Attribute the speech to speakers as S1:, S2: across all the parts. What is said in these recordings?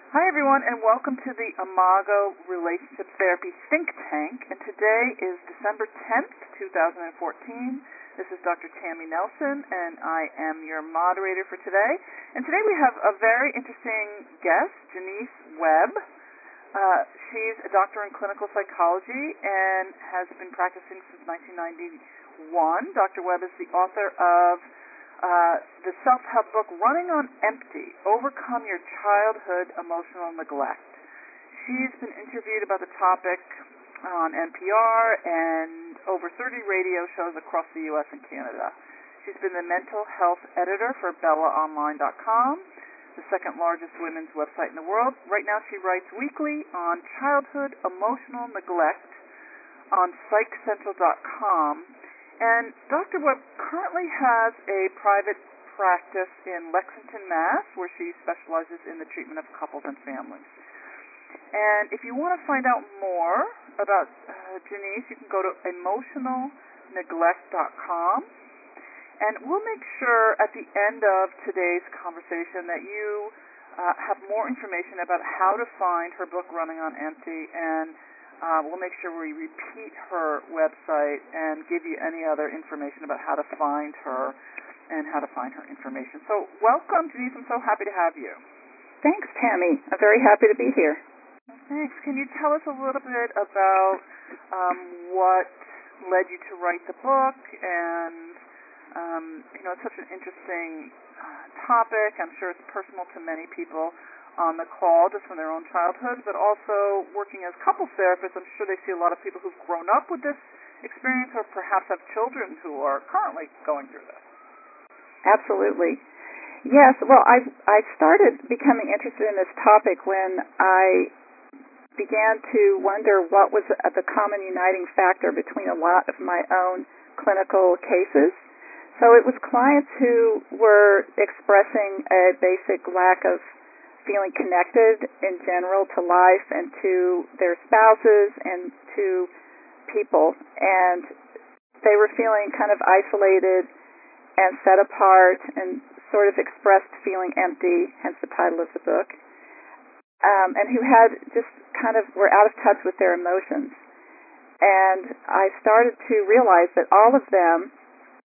S1: Hi, everyone, and welcome to the Imago Relationship Therapy Think Tank. And today is December 10th, 2014. This is Dr. Tammy Nelson, and I am your moderator for today. And today we have a very interesting guest, Janice Webb. She's a doctor in clinical psychology and has been practicing since 1991. Dr. Webb is the author of the self-help book, Running on Empty, Overcome Your Childhood Emotional Neglect. She's been interviewed about the topic on NPR and over 30 radio shows across the U.S. and Canada. She's been the mental health editor for BellaOnline.com, the second largest women's website in the world. Right now she writes weekly on childhood emotional neglect on PsychCentral.com. And Dr. Webb currently has a private practice in Lexington, Mass., where she specializes in the treatment of couples and families. And if you want to find out more about Janice, you can go to emotionalneglect.com. And we'll make sure at the end of today's conversation that you have more information about how to find her book, Running on Empty, and we'll make sure we repeat her website and give you any other information about how to find her and how to find her information. So welcome, Janice. I'm so happy to have you.
S2: Thanks, Tammy. I'm very happy to be here.
S1: Thanks. Can you tell us a little bit about what led you to write the book? And, it's such an interesting topic. I'm sure it's personal to many people on the call, just from their own childhood, but also working as couples therapists, I'm sure they see a lot of people who've grown up with this experience or perhaps have children who are currently going through this.
S2: Absolutely. Yes, well, I started becoming interested in this topic when I began to wonder what was the common uniting factor between a lot of my own clinical cases. So it was clients who were expressing a basic lack of feeling connected in general to life and to their spouses and to people. And they were feeling kind of isolated and set apart and sort of expressed feeling empty, hence the title of the book, and who had just kind of were out of touch with their emotions. And I started to realize that all of them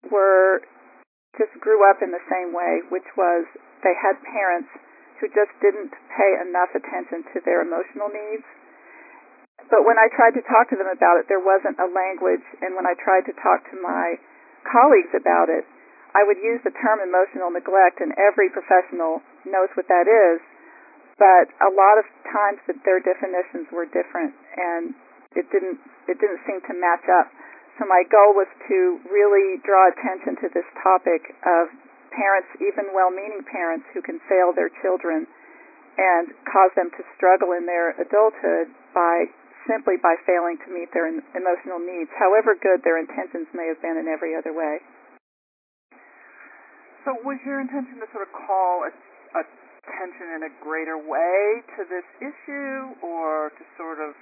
S2: just grew up in the same way, which was they had parents who just didn't pay enough attention to their emotional needs. But when I tried to talk to them about it, there wasn't a language, and when I tried to talk to my colleagues about it, I would use the term emotional neglect, and every professional knows what that is, but a lot of times that their definitions were different, and it didn't seem to match up. So my goal was to really draw attention to this topic of parents, even well-meaning parents, who can fail their children and cause them to struggle in their adulthood simply by failing to meet their emotional needs, however good their intentions may have been in every other way.
S1: So was your intention to sort of call attention in a greater way to this issue, or to sort of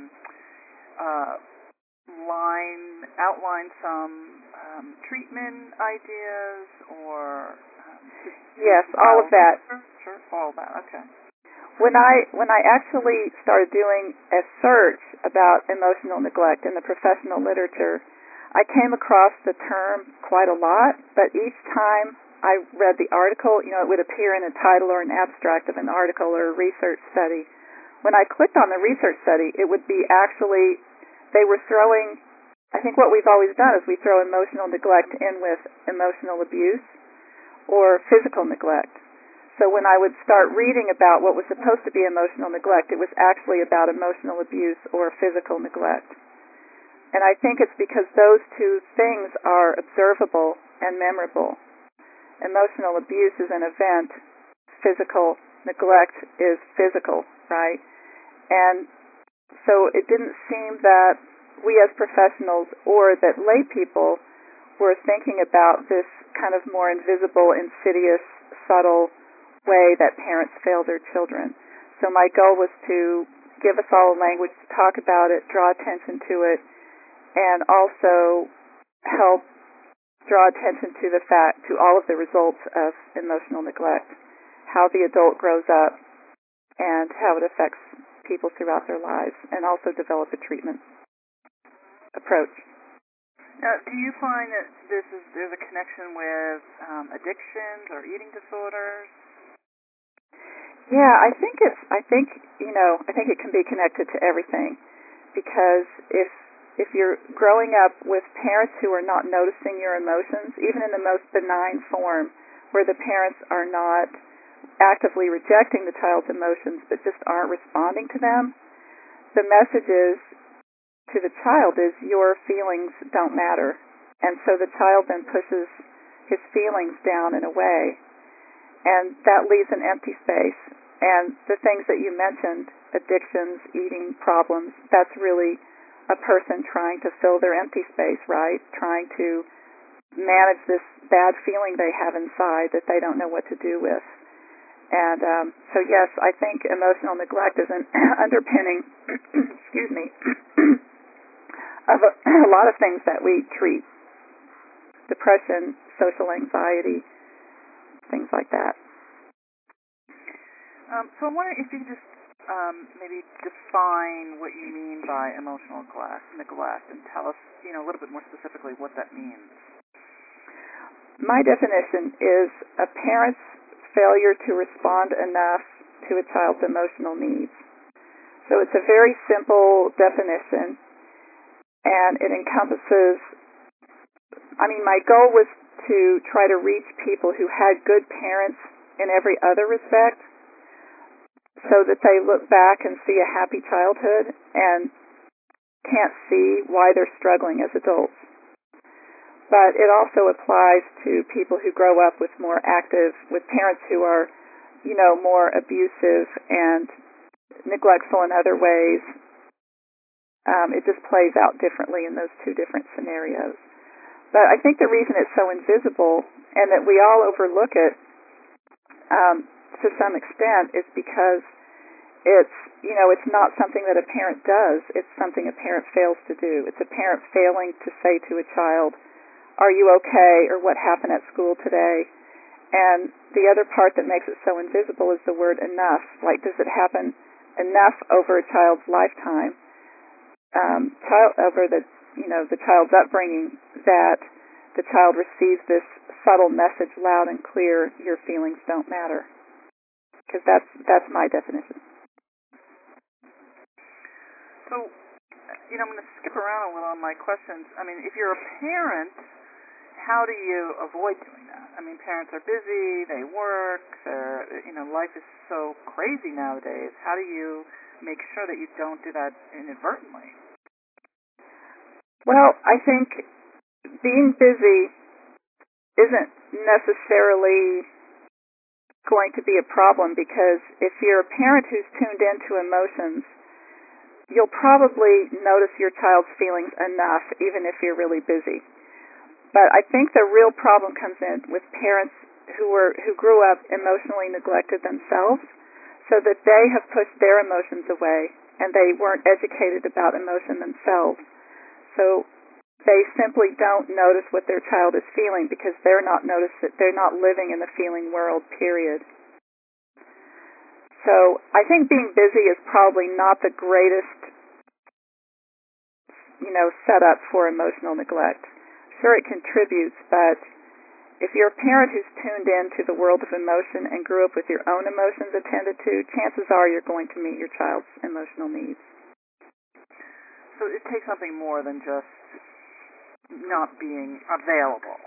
S1: outline some treatment ideas, or
S2: yes, all of that.
S1: Sure, all of that. Okay.
S2: When I actually started doing a search about emotional neglect in the professional literature, I came across the term quite a lot, but each time I read the article, it would appear in a title or an abstract of an article or a research study. When I clicked on the research study, it would be actually, they were throwing, I think what we've always done is we throw emotional neglect in with emotional abuse or physical neglect. So when I would start reading about what was supposed to be emotional neglect, it was actually about emotional abuse or physical neglect. And I think it's because those two things are observable and memorable. Emotional abuse is an event. Physical neglect is physical, right? And so it didn't seem that we as professionals or that lay people were thinking about this kind of more invisible, insidious, subtle way that parents fail their children. So my goal was to give us all a language to talk about it, draw attention to it, and also help draw attention to all of the results of emotional neglect, how the adult grows up and how it affects people throughout their lives, and also develop a treatment approach.
S1: Now, do you find that there's a connection with addictions or eating disorders?
S2: Yeah, I think it can be connected to everything, because if you're growing up with parents who are not noticing your emotions, even in the most benign form, where the parents are not actively rejecting the child's emotions but just aren't responding to them, the message is to the child is your feelings don't matter. And so the child then pushes his feelings down and away, and that leaves an empty space. And the things that you mentioned, addictions, eating problems, that's really a person trying to fill their empty space, right? Trying to manage this bad feeling they have inside that they don't know what to do with. And so yes, I think emotional neglect is an underpinning, excuse me, of a lot of things that we treat. Depression, social anxiety, things like that.
S1: So I'm wondering if you could just maybe define what you mean by emotional neglect, and tell us, a little bit more specifically what that means.
S2: My definition is a parent's failure to respond enough to a child's emotional needs. So it's a very simple definition, and it encompasses, my goal was to try to reach people who had good parents in every other respect, so that they look back and see a happy childhood and can't see why they're struggling as adults. But it also applies to people who grow up with with parents who are, more abusive and neglectful in other ways. It just plays out differently in those two different scenarios. But I think the reason it's so invisible and that we all overlook it to some extent is because it's not something that a parent does. It's something a parent fails to do. It's a parent failing to say to a child, "Are you okay?" or "What happened at school today?" And the other part that makes it so invisible is the word enough. Like, does it happen enough over a child's lifetime, over the child's upbringing, that the child receives this subtle message loud and clear: your feelings don't matter? Because that's my definition.
S1: So, I'm going to skip around a little on my questions. If you're a parent, how do you avoid doing that? Parents are busy, they work, life is so crazy nowadays. How do you make sure that you don't do that inadvertently?
S2: Well, I think being busy isn't necessarily going to be a problem, because if you're a parent who's tuned into emotions, you'll probably notice your child's feelings enough, even if you're really busy. But I think the real problem comes in with parents who grew up emotionally neglected themselves, so that they have pushed their emotions away, and they weren't educated about emotion themselves. So they simply don't notice what their child is feeling, because they're not living in the feeling world, period. So I think being busy is probably not the greatest, setup for emotional neglect. Sure, it contributes, but if you're a parent who's tuned into the world of emotion and grew up with your own emotions attended to, chances are you're going to meet your child's emotional needs.
S1: So it takes something more than just not being available.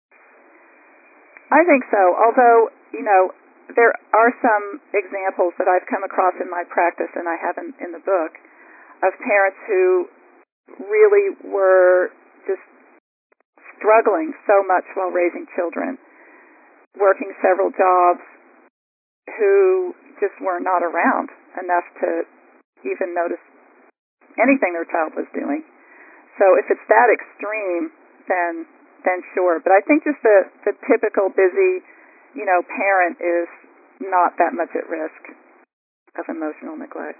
S2: I think so, although, there are some examples that I've come across in my practice, and I have in the book, of parents who really were just struggling so much while raising children, working several jobs, who just were not around enough to even notice anything their child was doing. So if it's that extreme, then sure. But I think just the typical busy, parent is not that much at risk of emotional neglect.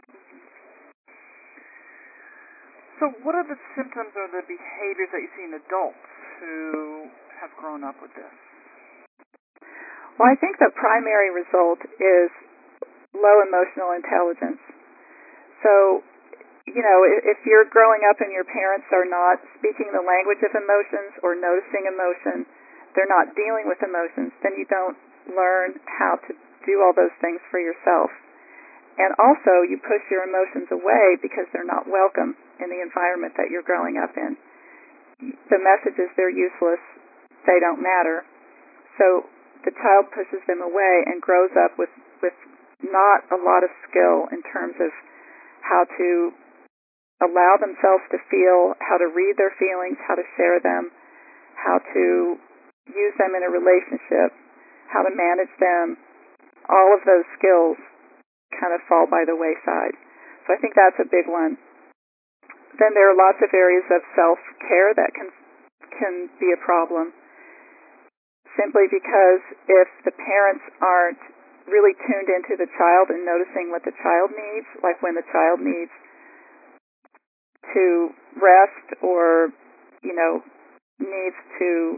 S1: So what are the symptoms or the behaviors that you see in adults who have grown up with this?
S2: Well, I think the primary result is low emotional intelligence. So, if you're growing up and your parents are not speaking the language of emotions or noticing emotion, they're not dealing with emotions, then you don't learn how to do all those things for yourself. And also, you push your emotions away because they're not welcome in the environment that you're growing up in. The message is they're useless, they don't matter. So the child pushes them away and grows up with not a lot of skill in terms of how to allow themselves to feel, how to read their feelings, how to share them, how to use them in a relationship, how to manage them. All of those skills kind of fall by the wayside. So I think that's a big one. Then there are lots of areas of self-care that can be a problem, simply because if the parents aren't really tuned into the child and noticing what the child needs, like when the child needs to rest or, needs to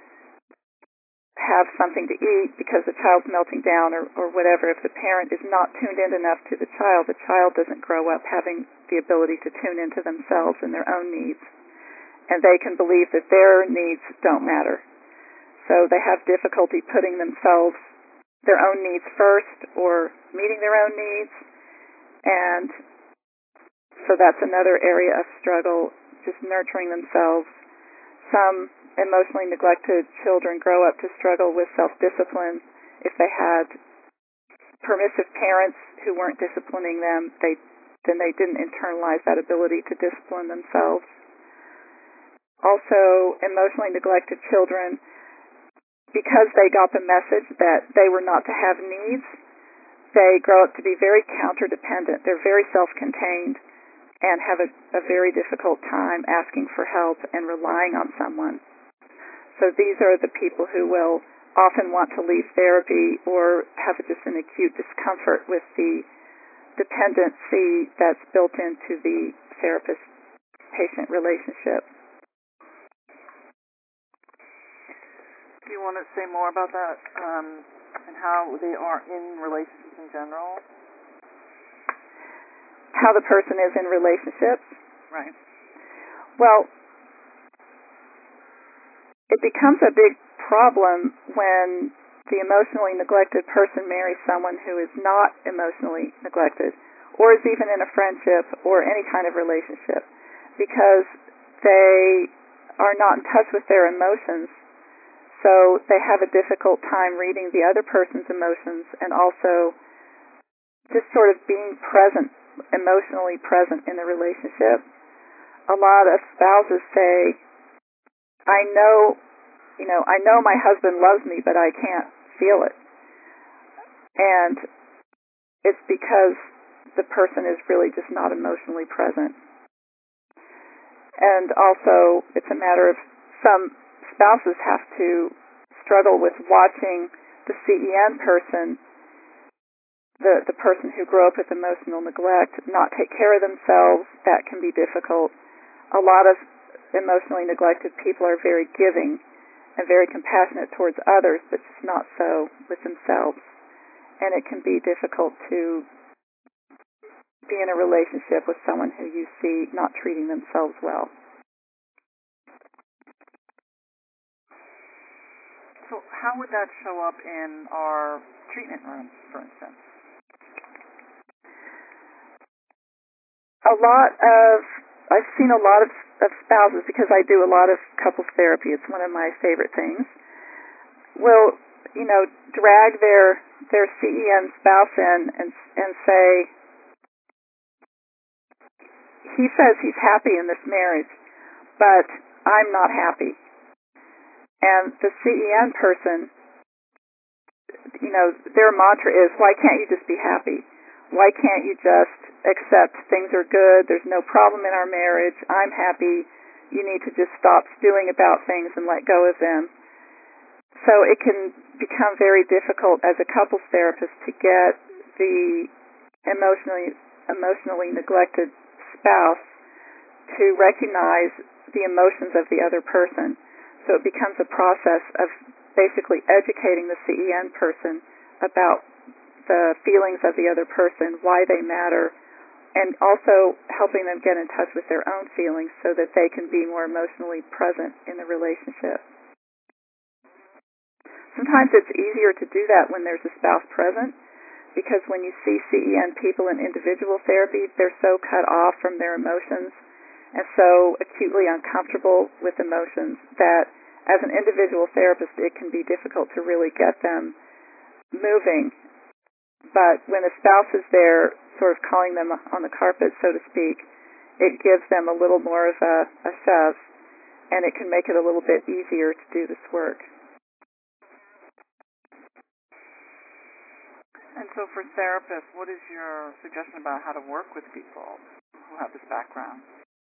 S2: have something to eat because the child's melting down or whatever, if the parent is not tuned in enough to the child doesn't grow up having the ability to tune into themselves and their own needs. And they can believe that their needs don't matter. So they have difficulty putting their own needs first or meeting their own needs. And so that's another area of struggle, just nurturing themselves. Some emotionally neglected children grow up to struggle with self-discipline. If they had permissive parents who weren't disciplining them, then they didn't internalize that ability to discipline themselves. Also, emotionally neglected children, because they got the message that they were not to have needs, they grow up to be very counter-dependent. They're very self-contained and have a very difficult time asking for help and relying on someone. So these are the people who will often want to leave therapy or have just an acute discomfort with the dependency that's built into the therapist-patient relationship.
S1: Do you want to say more about that and how they are in relationships in general?
S2: How the person is in relationships?
S1: Right.
S2: Well, it becomes a big problem when the emotionally neglected person marries someone who is not emotionally neglected or is even in a friendship or any kind of relationship, because they are not in touch with their emotions. So they have a difficult time reading the other person's emotions and also just sort of being present, emotionally present in the relationship. A lot of spouses say, I know my husband loves me, but I can't feel it. And it's because the person is really just not emotionally present. And also, it's a matter of some spouses have to struggle with watching the CEN person, the person who grew up with emotional neglect, not take care of themselves. That can be difficult. A lot of emotionally neglected people are very giving and very compassionate towards others, but just not so with themselves. And it can be difficult to be in a relationship with someone who you see not treating themselves well.
S1: So how would that show up in our treatment rooms, for instance?
S2: I've seen a lot of spouses, because I do a lot of couples therapy, it's one of my favorite things, will, drag their CEN spouse in and say, he says he's happy in this marriage, but I'm not happy. And the CEN person, their mantra is, why can't you just be happy? Why can't you just accept things are good, there's no problem in our marriage, I'm happy, you need to just stop stewing about things and let go of them. So it can become very difficult as a couples therapist to get the emotionally neglected spouse to recognize the emotions of the other person. So it becomes a process of basically educating the CEN person about the feelings of the other person, why they matter, and also helping them get in touch with their own feelings so that they can be more emotionally present in the relationship. Sometimes it's easier to do that when there's a spouse present, because when you see CEN people in individual therapy, they're so cut off from their emotions and so acutely uncomfortable with emotions that as an individual therapist, it can be difficult to really get them moving. But when a spouse is there, sort of calling them on the carpet, so to speak, it gives them a little more of a shove, and it can make it a little bit easier to do this work.
S1: And so for therapists, what is your suggestion about how to work with people who have this background?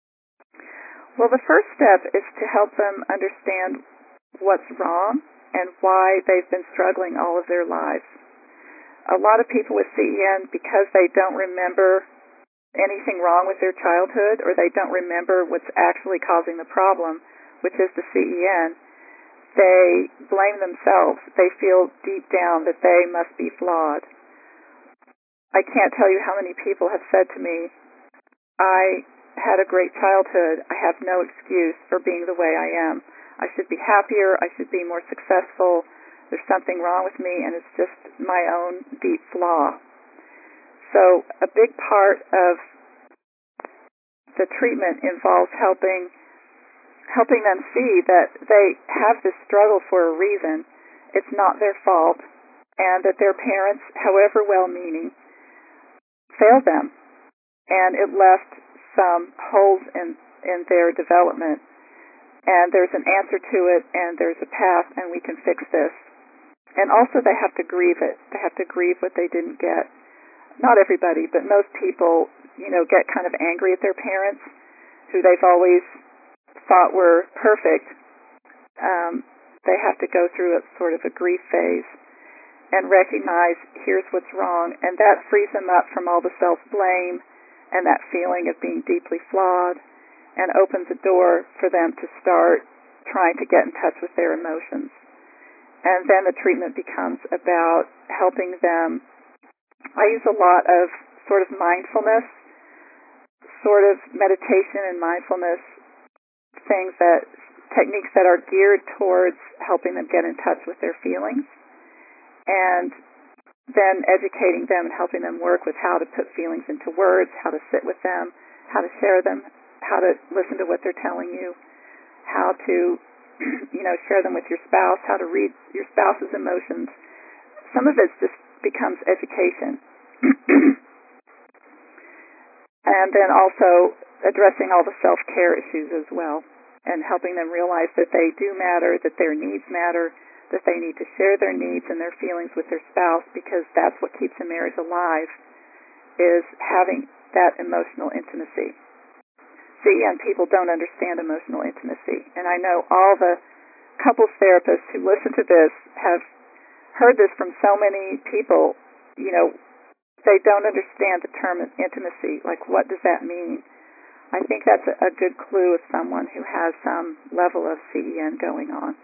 S2: Well, the first step is to help them understand what's wrong and why they've been struggling all of their lives. A lot of people with CEN, because they don't remember anything wrong with their childhood, or they don't remember what's actually causing the problem, which is the CEN, they blame themselves. They feel deep down that they must be flawed. I can't tell you how many people have said to me, I had a great childhood. I have no excuse for being the way I am. I should be happier. I should be more successful. There's something wrong with me, and it's just my own deep flaw. So a big part of the treatment involves helping them see that they have this struggle for a reason. It's not their fault, and that their parents, however well-meaning, failed them, and it left some holes in their development. And there's an answer to it, and there's a path, and we can fix this. And also they have to grieve it. They have to grieve what they didn't get. Not everybody, but most people, get kind of angry at their parents, who they've always thought were perfect. They have to go through a sort of a grief phase and recognize here's what's wrong, and that frees them up from all the self-blame and that feeling of being deeply flawed, and opens a door for them to start trying to get in touch with their emotions. And then the treatment becomes about helping them. I use a lot of sort of mindfulness, sort of meditation and mindfulness techniques that are geared towards helping them get in touch with their feelings, and then educating them and helping them work with how to put feelings into words, how to sit with them, how to share them, how to listen to what they're telling you, how to share them with your spouse, how to read your spouse's emotions. Some of it just becomes education. And then also addressing all the self-care issues as well, and helping them realize that they do matter, that their needs matter, that they need to share their needs and their feelings with their spouse, because that's what keeps a marriage alive, is having that emotional intimacy. CEN people don't understand emotional intimacy, and I know all the couples therapists who listen to this have heard this from so many people. They don't understand the term intimacy. Like, what does that mean? I think that's a good clue of someone who has some level of CEN going on.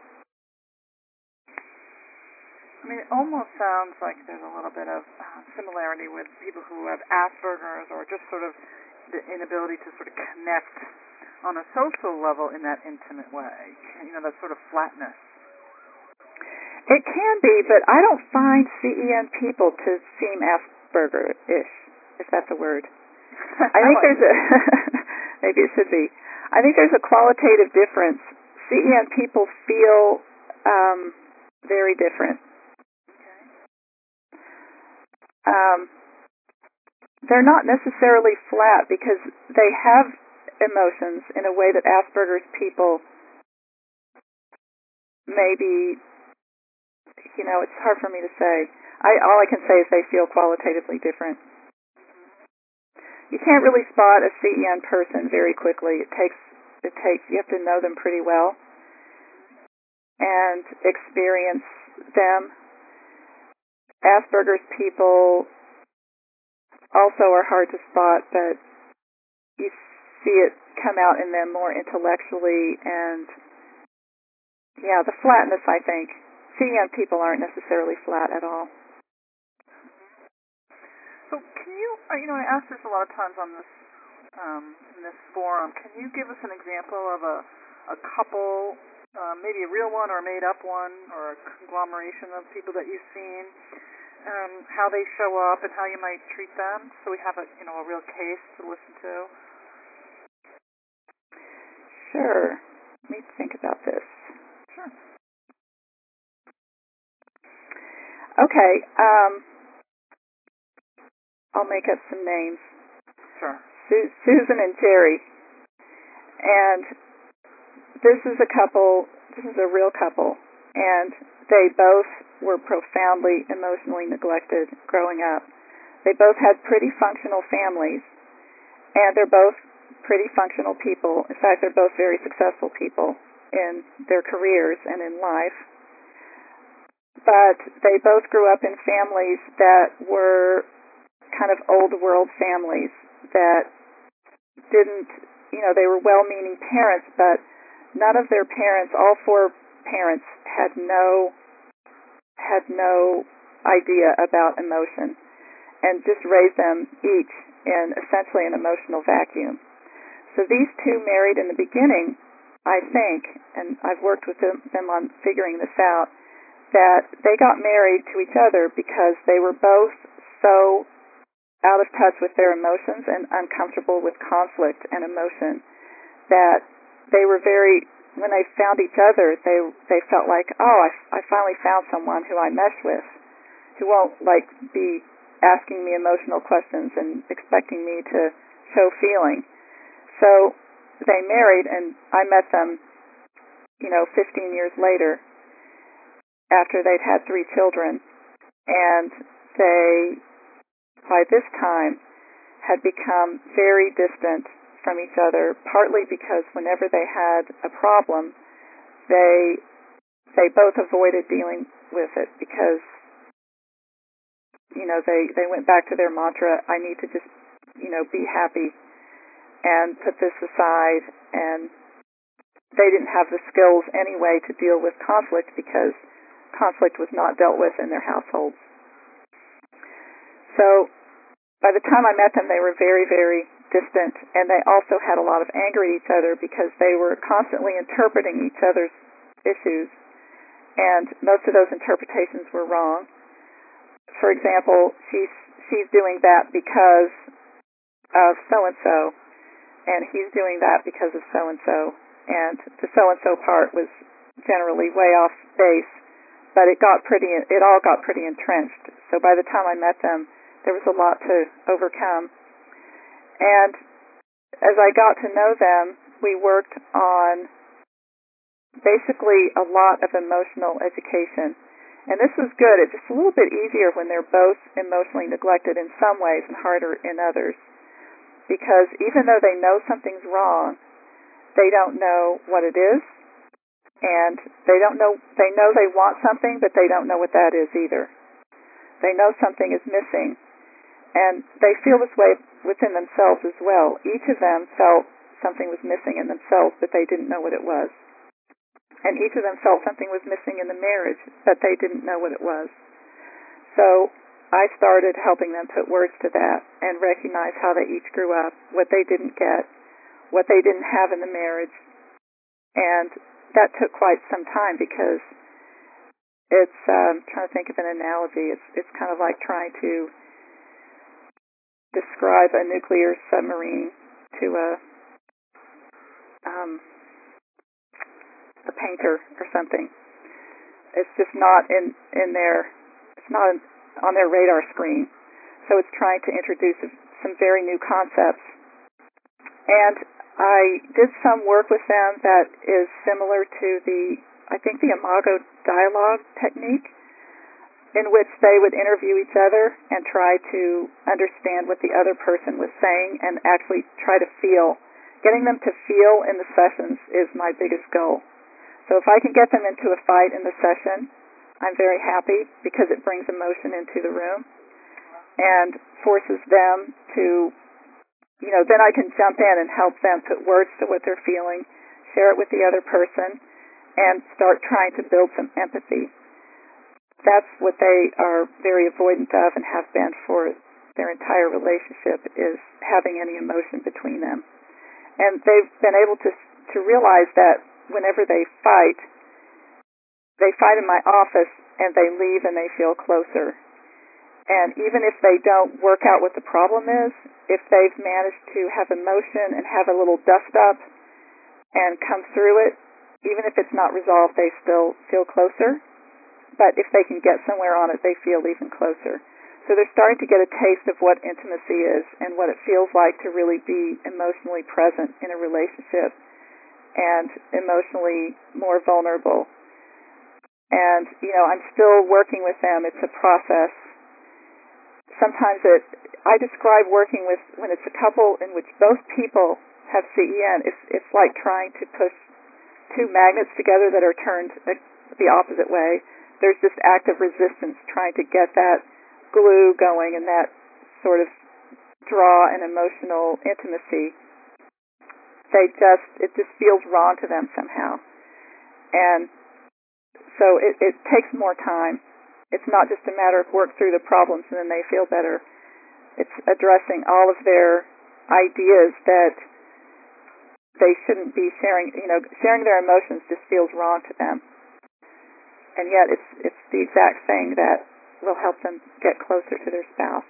S1: I mean, it almost sounds like there's a little bit of similarity with people who have Asperger's, or just sort of the inability to sort of connect on a social level in that intimate way, that sort of flatness.
S2: It can be, but I don't find CEN people to seem Asperger-ish, if that's a word. I think there's maybe it should be. I think there's a qualitative difference. CEN people feel very different. They're not necessarily flat because they have emotions in a way that Asperger's people maybe, it's hard for me to say. All I can say is they feel qualitatively different. You can't really spot a CEN person very quickly. It takes you have to know them pretty well and experience them. Asperger's people also are hard to spot, but you see it come out in them more intellectually, and the flatness, I think. CEN people aren't necessarily flat at all.
S1: can you, I ask this a lot of times on this in this forum. Can you give us an example of a couple, maybe a real one or a made-up one, or a conglomeration of people that you've seen, how they show up and how you might treat them, so we have a real case to listen to?
S2: Sure. Let me think about this.
S1: Sure.
S2: Okay. I'll make up some names.
S1: Sure.
S2: Susan and Jerry. And this is a real couple, and they both were profoundly emotionally neglected growing up. They both had pretty functional families, and they're both pretty functional people. In fact, they're both very successful people in their careers and in life. But they both grew up in families that were kind of old world families that didn't, they were well-meaning parents, but none of their parents, all four parents, had no idea about emotion, and just raised them each in essentially an emotional vacuum. So these two married in the beginning, I think, and I've worked with them on figuring this out, that they got married to each other because they were both so out of touch with their emotions and uncomfortable with conflict and emotion that they were when they found each other, they felt like, I finally found someone who I mesh with, who won't be asking me emotional questions and expecting me to show feeling. So they married, and I met them, 15 years later, after they'd had 3 children, and they, by this time, had become very distant from each other, partly because whenever they had a problem, they both avoided dealing with it because, they went back to their mantra, I need to just, be happy and put this aside, and they didn't have the skills anyway to deal with conflict because conflict was not dealt with in their households. So by the time I met them, they were very, very distant, and they also had a lot of anger at each other because they were constantly interpreting each other's issues, and most of those interpretations were wrong. For example, she's doing that because of so-and-so, and he's doing that because of so-and-so, and the so-and-so part was generally way off base, but it all got pretty entrenched. So by the time I met them, there was a lot to overcome. And as I got to know them, we worked on basically a lot of emotional education. And this was good. It's just a little bit easier when they're both emotionally neglected in some ways and harder in others. Because even though they know something's wrong, they don't know what it is. And they know they want something, but they don't know what that is either. They know something is missing. And they feel this way within themselves as well. Each of them felt something was missing in themselves, but they didn't know what it was. And each of them felt something was missing in the marriage, but they didn't know what it was. So I started helping them put words to that and recognize how they each grew up, what they didn't get, what they didn't have in the marriage. And that took quite some time because it's, trying to think of an analogy, it's kind of like trying to describe a nuclear submarine to a painter or something. It's just not in their, it's not on their radar screen. So it's trying to introduce some very new concepts. And I did some work with them that is similar to I think the Imago dialogue technique, in which they would interview each other and try to understand what the other person was saying and actually try to feel. Getting them to feel in the sessions is my biggest goal. So if I can get them into a fight in the session, I'm very happy because it brings emotion into the room and forces them to, then I can jump in and help them put words to what they're feeling, share it with the other person, and start trying to build some empathy. That's what they are very avoidant of and have been for their entire relationship is having any emotion between them. And they've been able to realize that whenever they fight in my office and they leave and they feel closer. And even if they don't work out what the problem is, if they've managed to have emotion and have a little dust up and come through it, even if it's not resolved, they still feel closer. But if they can get somewhere on it, they feel even closer. So they're starting to get a taste of what intimacy is and what it feels like to really be emotionally present in a relationship and emotionally more vulnerable. And, I'm still working with them. It's a process. Sometimes I describe working with, when it's a couple in which both people have CEN, it's like trying to push two magnets together that are turned the opposite way. There's this active resistance trying to get that glue going and that sort of draw and emotional intimacy. It just feels wrong to them somehow. And so it takes more time. It's not just a matter of work through the problems and then they feel better. It's addressing all of their ideas that they shouldn't be sharing. Sharing their emotions just feels wrong to them. And yet it's the exact thing that will help them get closer to their spouse.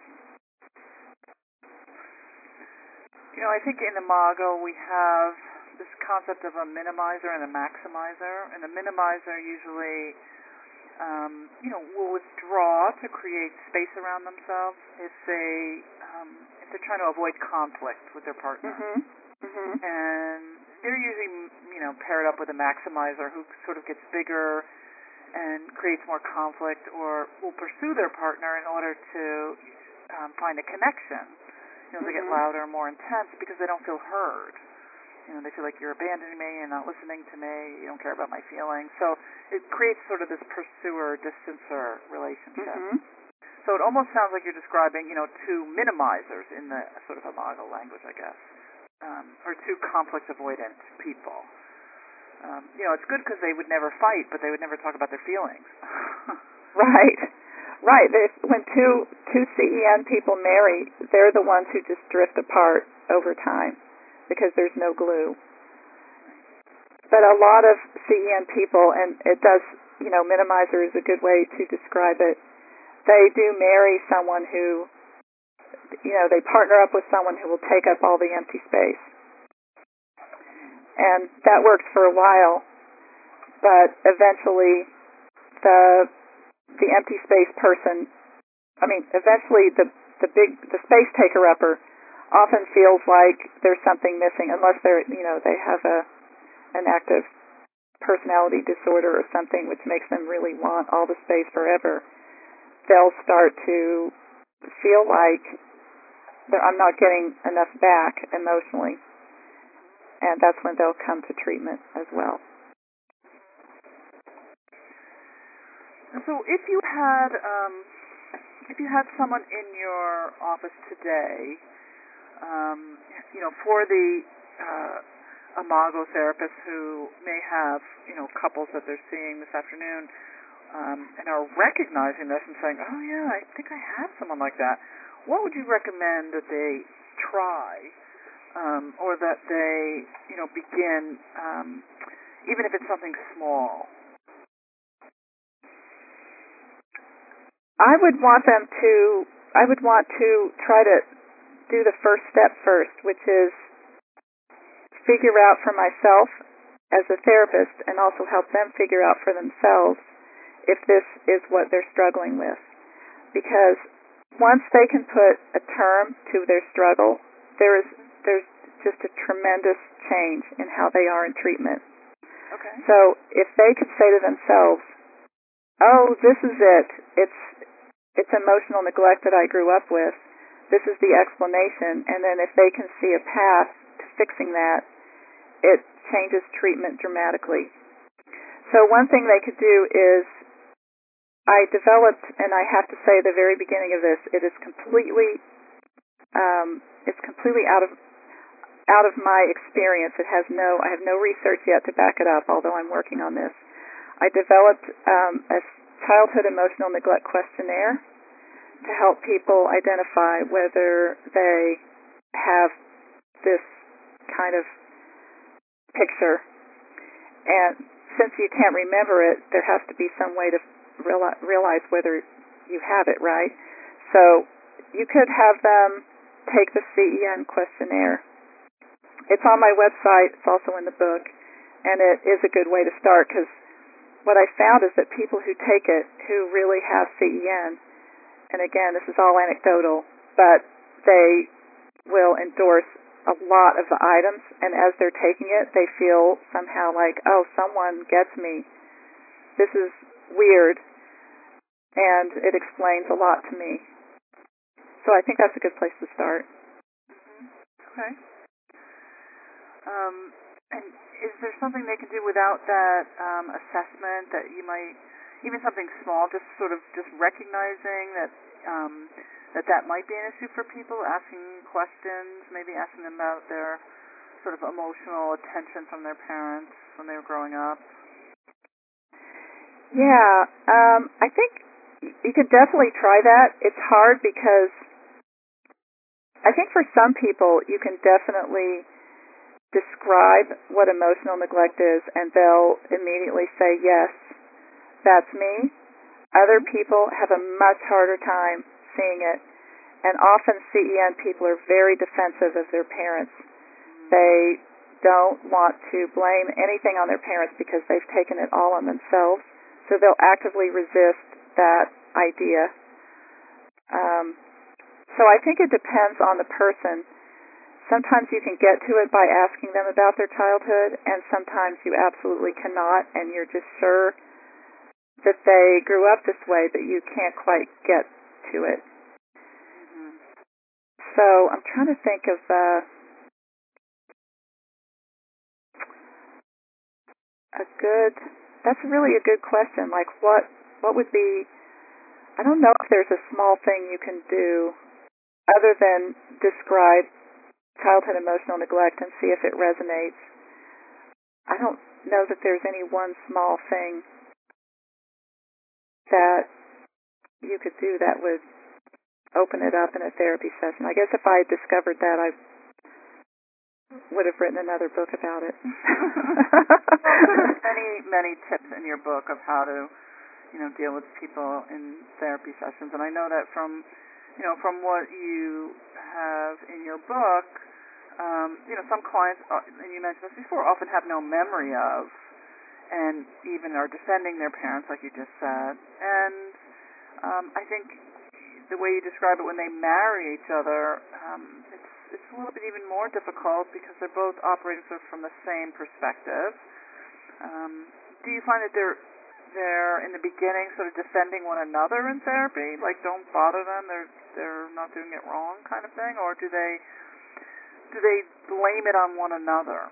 S1: I think in Imago we have this concept of a minimizer and a maximizer. And the minimizer usually, will withdraw to create space around themselves if they're trying to avoid conflict with their partner.
S2: Mm-hmm. Mm-hmm.
S1: And they're usually, paired up with a maximizer who sort of gets bigger and creates more conflict, or will pursue their partner in order to find a connection. They get louder and more intense because they don't feel heard. They feel like you're abandoning me, you're not listening to me, you don't care about my feelings. So it creates sort of this pursuer-distancer relationship.
S2: Mm-hmm.
S1: So it almost sounds like you're describing, two minimizers in the sort of Imago language, I guess, or two conflict-avoidant people. It's good because they would never fight, but they would never talk about their feelings.
S2: Right. When two CEN people marry, they're the ones who just drift apart over time because there's no glue. But a lot of CEN people, and it does, minimizer is a good way to describe it, they do marry someone who, they partner up with someone who will take up all the empty space. And that works for a while, but eventually the empty space person, eventually the space taker-upper often feels like there's something missing, unless they have an active personality disorder or something which makes them really want all the space forever. They'll start to feel like I'm not getting enough back emotionally, and that's when they'll come to treatment as well.
S1: So if you had someone in your office today, for the Imago therapist who may have, couples that they're seeing this afternoon, and are recognizing this and saying, oh yeah, I think I have someone like that, what would you recommend that they try, or that they, begin, even if it's something small?
S2: I would want to try to do the first step first, which is figure out for myself as a therapist and also help them figure out for themselves if this is what they're struggling with. Because once they can put a term to their struggle, there's just a tremendous change in how they are in treatment.
S1: Okay.
S2: So if they could say to themselves, oh, this is it. It's emotional neglect that I grew up with. This is the explanation. And then if they can see a path to fixing that, it changes treatment dramatically. So one thing they could do is, I developed, and I have to say at the very beginning of this, it is completely out of my experience. I have no research yet to back it up, although I'm working on this. I developed a childhood emotional neglect questionnaire to help people identify whether they have this kind of picture. And since you can't remember it, there has to be some way to realize whether you have it, right? So you could have them take the CEN questionnaire. It's on my website. It's also in the book. And it is a good way to start, because what I found is that people who take it, who really have CEN, and again, this is all anecdotal, but they will endorse a lot of the items, and as they're taking it, they feel somehow like, oh, someone gets me. This is weird, and it explains a lot to me. So I think that's a good place to start.
S1: Okay. And is there something they can do without that assessment that you might, even something small, just sort of just recognizing that that might be an issue for people, asking questions, maybe asking them about their sort of emotional attention from their parents when they were growing up?
S2: Yeah, I think you could definitely try that. It's hard because I think for some people you can definitely describe what emotional neglect is, and they'll immediately say, yes, that's me. Other people have a much harder time seeing it, and often CEN people are very defensive of their parents. They don't want to blame anything on their parents because they've taken it all on themselves, so they'll actively resist that idea. So I think it depends on the person. Sometimes you can get to it by asking them about their childhood, and sometimes you absolutely cannot, and you're just sure that they grew up this way, but you can't quite get to it.
S1: Mm-hmm.
S2: So I'm trying to think of that's really a good question. Like what would be, I don't know if there's a small thing you can do other than describe childhood emotional neglect and see if it resonates. I don't know that there's any one small thing that you could do that would open it up in a therapy session. I guess if I had discovered that, I would have written another book about it.
S1: Well, there's many tips in your book of how to, deal with people in therapy sessions, and I know that from what you have in your book, some clients, and you mentioned this before, often have no memory of, and even are defending their parents, like you just said. And I think the way you describe it, when they marry each other, it's a little bit even more difficult because they're both operating sort of from the same perspective. Do you find that they're in the beginning sort of defending one another in therapy, like don't bother them, they're not doing it wrong kind of thing, or do they blame it on one another?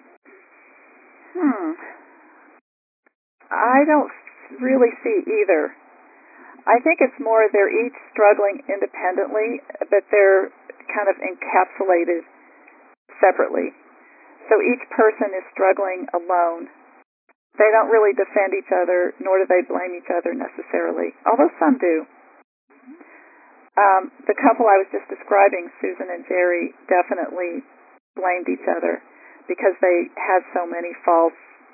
S2: I don't really see either. I think it's more they're each struggling independently, but they're kind of encapsulated separately. So each person is struggling alone. They don't really defend each other, nor do they blame each other necessarily, although some do. The couple I was just describing, Susan and Jerry, definitely blamed each other because they had so many false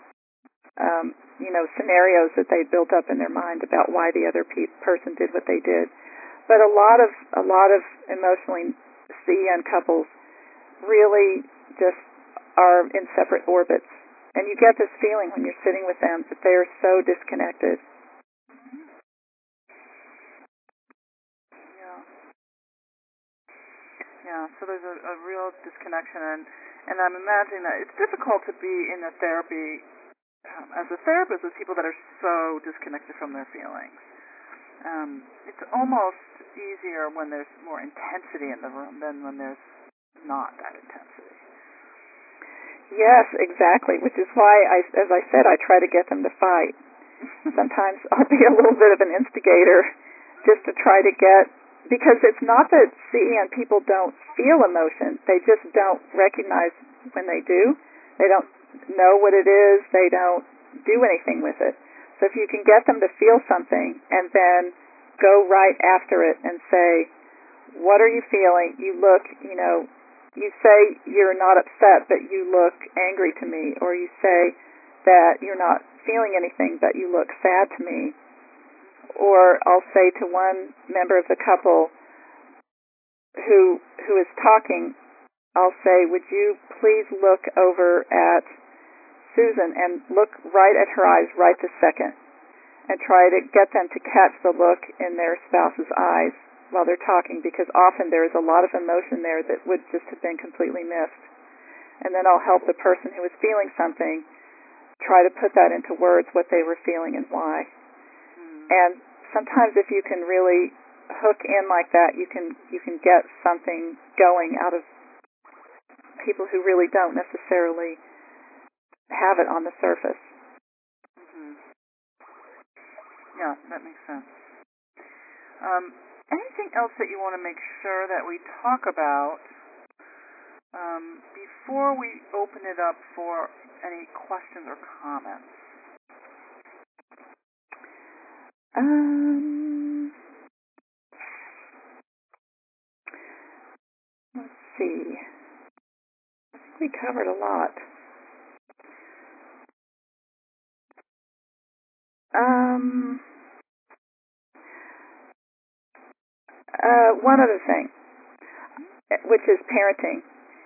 S2: scenarios that they built up in their mind about why the other person did what they did. But a lot of emotionally CEN couples really just are in separate orbits, and you get this feeling when you're sitting with them that they are so disconnected.
S1: Yeah. So there's a real disconnection, and I'm imagining that it's difficult to be in a therapy as a therapist with people that are so disconnected from their feelings. It's almost easier when there's more intensity in the room than when there's not that intensity.
S2: Yes, exactly, which is why, as I said, I try to get them to fight. Sometimes I'll be a little bit of an instigator just to try to get, because it's not that CEN people don't feel emotion, they just don't recognize when they do. They don't know what it is, they don't do anything with it. So if you can get them to feel something and then go right after it and say, what are you feeling? You look, you say you're not upset, but you look angry to me, or you say that you're not feeling anything, but you look sad to me. Or I'll say to one member of the couple who is talking, I'll say, would you please look over at Susan and look right at her eyes right this second, and try to get them to catch the look in their spouse's eyes while they're talking, because often there is a lot of emotion there that would just have been completely missed. And then I'll help the person who is feeling something try to put that into words, what they were feeling and why. And sometimes if you can really hook in like that, you can get something going out of people who really don't necessarily have it on the surface.
S1: Mm-hmm. Yeah, that makes sense. Anything else that you want to make sure that we talk about before we open it up for any questions or comments?
S2: Let's see. I think we covered a lot. One other thing, which is parenting.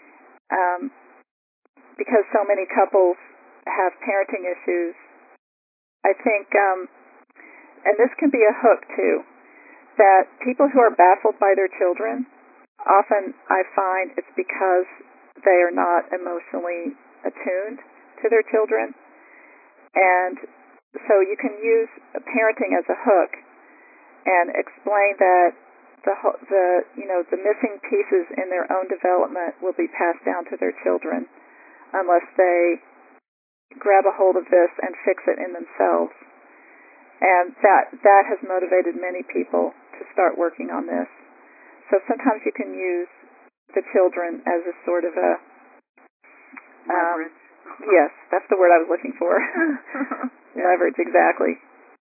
S2: Because so many couples have parenting issues, I think, and this can be a hook too, that people who are baffled by their children, often I find it's because they are not emotionally attuned to their children. And so you can use parenting as a hook and explain that the missing pieces in their own development will be passed down to their children unless they grab a hold of this and fix it in themselves. And that has motivated many people to start working on this. So sometimes you can use the children as a sort of a
S1: leverage.
S2: Yes, that's the word I was looking for. Leverage, exactly.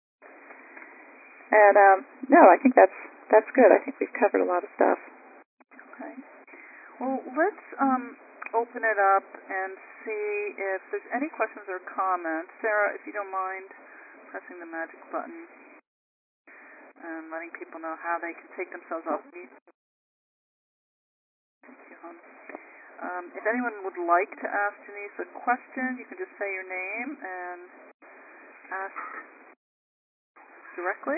S2: And no, I think that's good. I think we've covered a lot of stuff.
S1: Okay. Well, let's open it up and see if there's any questions or comments. Sarah, if you don't mind pressing the magic button and letting people know how they can take themselves off mute. Thank you, hon. If anyone would like to ask Janice a question, you can just say your name and ask directly.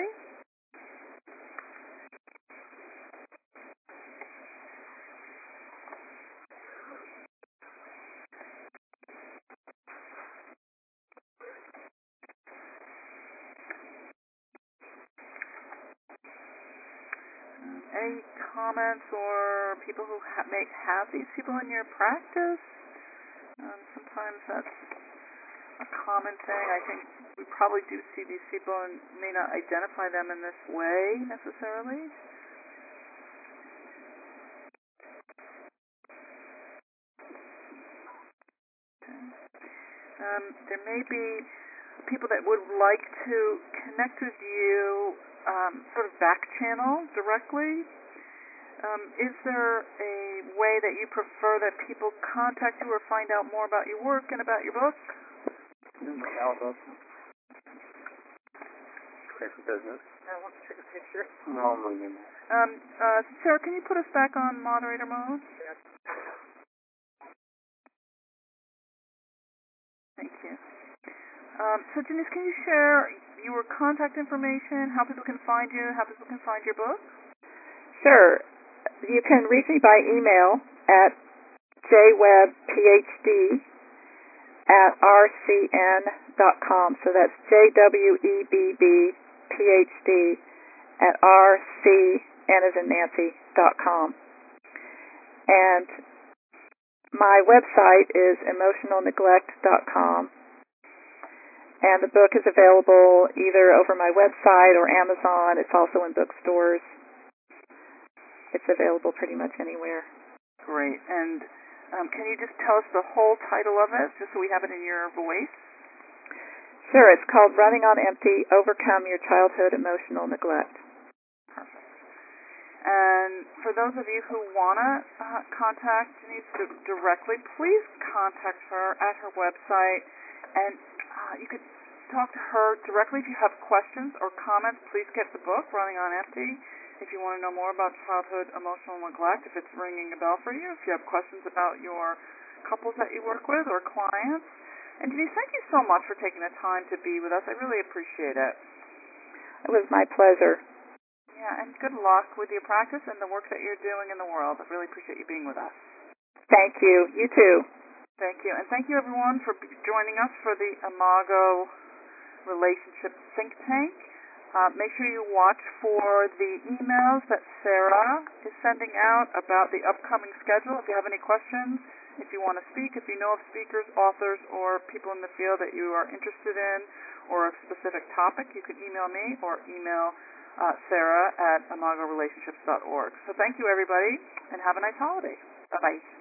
S1: Any comments or people who may have these people in your practice? Sometimes that's a common thing. I think we probably do see these people and may not identify them in this way necessarily. Okay. There may be people that would like to connect with you sort of back channel directly. Is there a way that you prefer that people contact you or find out more about your work and about your book?
S3: Our book. Great for business.
S1: I want to take a picture.
S3: No, I'm leaving.
S1: Sarah, can you put us back on moderator mode?
S3: Yes.
S1: Thank you. So, Janice, can you share your contact information, how people can find you, how people can find your book?
S2: Sure. You can reach me by email at jwebbphd@rcn.com. So that's jwebbphd@rcn And my website is emotionalneglect.com. And the book is available either over my website or Amazon. It's also in bookstores. It's available pretty much anywhere.
S1: Great. And can you just tell us the whole title of it, just so we have it in your voice?
S2: Sure. It's called Running on Empty, Overcome Your Childhood Emotional Neglect.
S1: for those of you who want to contact Denise directly, please contact her at her website, and you could talk to her directly if you have questions or comments. Please get the book, Running on Empty, if you want to know more about childhood emotional neglect, if it's ringing a bell for you, if you have questions about your couples that you work with or clients. And Denise, thank you so much for taking the time to be with us. I really appreciate it.
S2: It was my pleasure.
S1: Yeah, and good luck with your practice and the work that you're doing in the world. I really appreciate you being with us.
S2: Thank you. You too.
S1: Thank you. And thank you, everyone, for joining us for the Imago Relationship Think Tank. Make sure you watch for the emails that Sarah is sending out about the upcoming schedule. If you have any questions, if you want to speak, if you know of speakers, authors, or people in the field that you are interested in, or a specific topic, you can email me or email Sarah at imagorelationships.org. So thank you, everybody, and have a nice holiday. Bye-bye.